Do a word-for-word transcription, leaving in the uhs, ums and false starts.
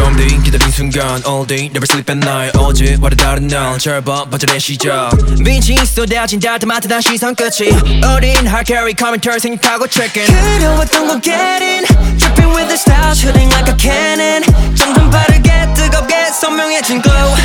one day 기다린 순간 all day never sleep at night 어제와는 다른 날 절반 버전의 시작 빛이 쏟아진 따뜻한 시선 끝이 어린 hard carry commenter 생각하고 checking 그려왔던 건 getting dripping with the style shooting like a cannon 점점 빠르게 뜨겁게 선명해진 glow